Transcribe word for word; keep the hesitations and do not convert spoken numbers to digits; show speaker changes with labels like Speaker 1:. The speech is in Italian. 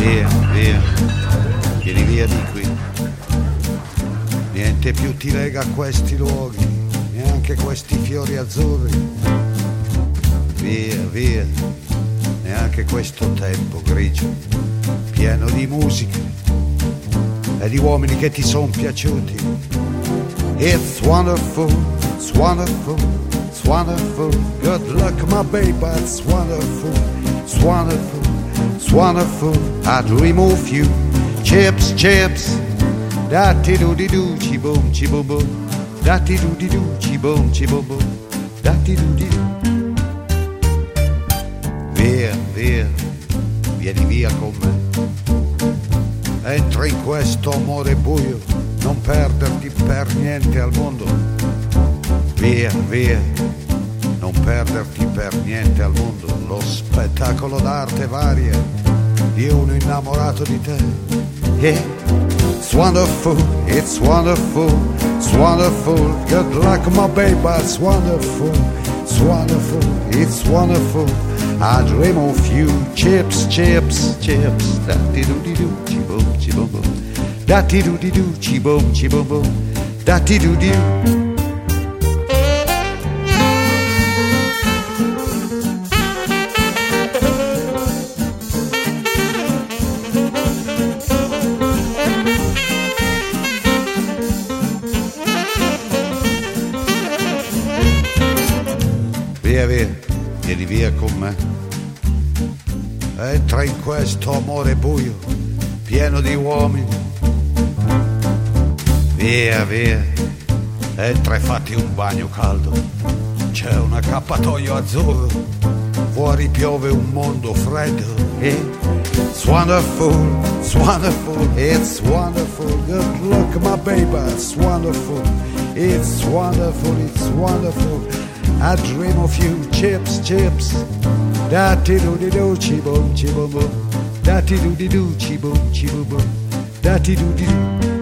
Speaker 1: Via, via, vieni via di qui. Niente più ti lega a questi luoghi, neanche questi fiori azzurri. Via, via, neanche questo tempo grigio, pieno di musica e di uomini che ti son piaciuti. It's wonderful, it's wonderful, it's wonderful. Good luck my baby, it's wonderful, it's wonderful, it's wonderful. I dream of you. Chips, chips, da-ti do di do, ci boom, ci boom boom, da-ti do di do, ci boom, ci boom boom, da-ti do di do. Via, via, vieni via con me. Entra in questo amore buio, non perderti per niente al mondo. Via, via, non perderti per niente al mondo. Lo spettacolo d'arte varia di uno innamorato di te. Yeah. It's wonderful, it's wonderful, it's wonderful. Good luck my baby, it's wonderful, it's wonderful, it's wonderful. I dream of you. Chips, chips, chips, da-ti-do-di-do, ci-boom, ci-boom-boom, da-ti-do-di-do, ci-boom, ci-boom-boom, da-ti-do-di-do. Via, via, vieni via con me. Entra in questo amore buio, pieno di uomini. Via, via, entra e fatti un bagno caldo. C'è un accappatoio azzurro, fuori piove un mondo freddo. It's wonderful, it's wonderful, it's wonderful. Good luck my baby, it's wonderful, it's wonderful, it's wonderful. I dream of you. Chips, chips, da-ti-do-di-do, ci-boom, ci-boom-boom, da-ti-do-di-do, ci-boom, ci-boom-boom, da-ti-do-di-do.